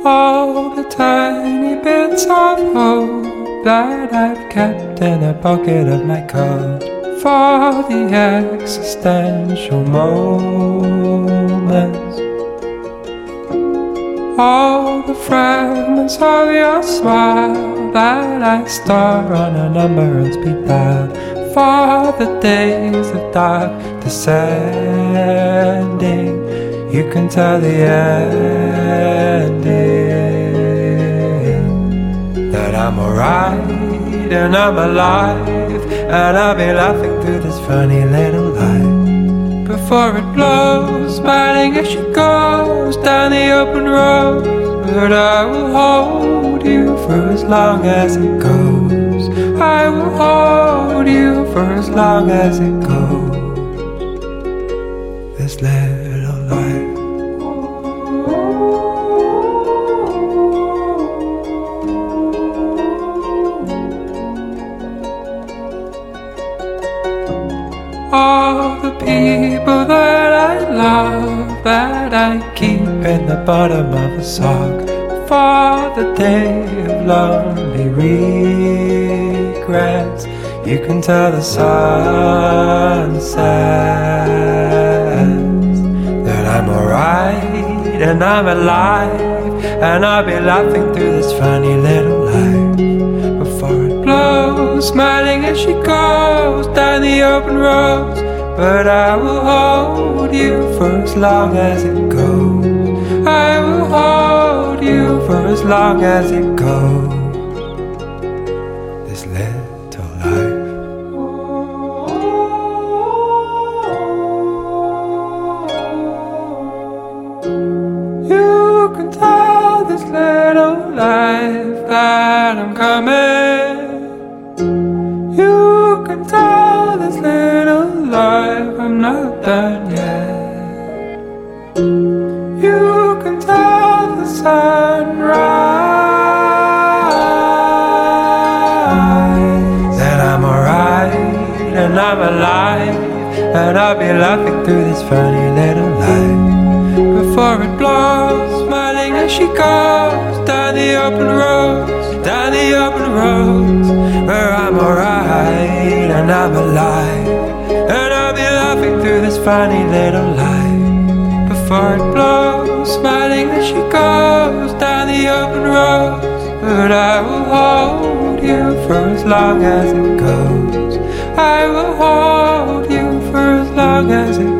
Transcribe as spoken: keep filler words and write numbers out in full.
all the tiny bits of hope that I've kept in a pocket of my coat for the existential moments. All the fragments of your smile that I store on a number and speed dial for the days of dark descending. You can tell the ending that I'm alright and I'm alive, and I'll be laughing through this funny little life before it blows, smiling as she goes down the open road. But I will hold you for as long as it goes. I will hold you for as long as it goes. This little life. All the people that I love, that I keep in the bottom of a sock for the day of lonely regrets. You can tell the sunsets that I'm alright and I'm alive, and I'll be laughing through this funny little life before it blows, smiling as she goes down the open roads. But I will hold you for as long as it goes. I will hold you for as long as it goes. This little life. You can tell this little life that I'm coming. You can tell this little life I'm not done yet. You can tell the sunrise that I'm alright and I'm alive, and I'll be laughing through this funny little life before it blows, smiling as she goes down the open roads, down the open roads, where I'm alright and I'm alive, and I'll be laughing through this funny little life before it blows, smiling as she goes down the open roads. But I will hold you for as long as it goes. I will hold you for as long as it goes.